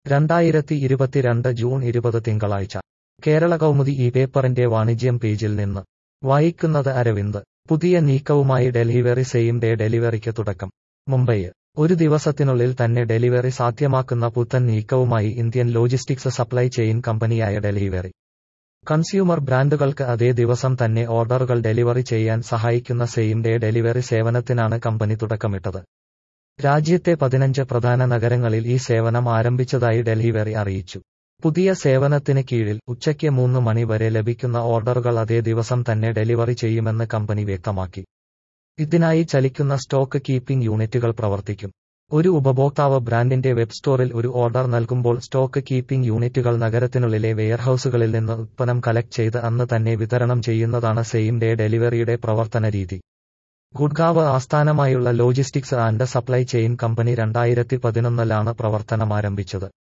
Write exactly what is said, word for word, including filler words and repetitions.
രണ്ടായിരത്തി ഇരുപത്തിരണ്ട് ജൂൺ ഇരുപത് തിങ്കളാഴ്ച കേരള കൗമുദി ഈ പേപ്പറിന്റെ വാണിജ്യം പേജിൽ നിന്ന് വായിക്കുന്നത് അരവിന്ദ്. പുതിയ നീക്കവുമായി ഡെലിവറി സെയിം ഡേ ഡെലിവറിക്ക് തുടക്കം. മുംബൈ. ഒരു ദിവസത്തിനുള്ളിൽ തന്നെ ഡെലിവറി സാധ്യമാക്കുന്ന പുത്തൻ നീക്കവുമായി ഇന്ത്യൻ ലോജിസ്റ്റിക്സ് സപ്ലൈ ചെയിൻ കമ്പനിയായ ഡെലിവറി. കൺസ്യൂമർ ബ്രാൻഡുകൾക്ക് അതേ ദിവസം തന്നെ ഓർഡറുകൾ ഡെലിവറി ചെയ്യാൻ സഹായിക്കുന്ന സെയിം ഡേ ഡെലിവറി സേവനത്തിനാണ് കമ്പനി തുടക്കമിട്ടത്. രാജ്യത്തെ പതിനഞ്ച് പ്രധാന നഗരങ്ങളിൽ ഈ സേവനം ആരംഭിച്ചതായി ഡെലിവറി അറിയിച്ചു. പുതിയ സേവനത്തിന് കീഴിൽ ഉച്ചയ്ക്ക് മൂന്ന് മണി വരെ ലഭിക്കുന്ന ഓർഡറുകൾ അതേ ദിവസം തന്നെ ഡെലിവറി ചെയ്യുമെന്ന് കമ്പനി വ്യക്തമാക്കി. ഇതിനായി ചലിക്കുന്ന സ്റ്റോക്ക് കീപ്പിംഗ് യൂണിറ്റുകൾ പ്രവർത്തിക്കും. ഒരു ഉപഭോക്താവ് ബ്രാൻഡിന്റെ വെബ് സ്റ്റോറിൽ ഒരു ഓർഡർ നൽകുമ്പോൾ സ്റ്റോക്ക് കീപ്പിംഗ് യൂണിറ്റുകൾ നഗരത്തിനുള്ളിലെ വെയർഹൌസുകളിൽ നിന്ന് ഉത്പന്നം കളക്ട് ചെയ്ത് അന്ന് തന്നെ വിതരണം ചെയ്യുന്നതാണ് സെയിം ഡേ ഡെലിവറിയുടെ പ്രവർത്തന രീതി. ഗുഡ്ഗാവ് ആസ്ഥാനമായുള്ള logistics and supply chain company രണ്ടായിരത്തി പതിനൊന്നിലാണ് പ്രവർത്തനമാരംഭിച്ചത്.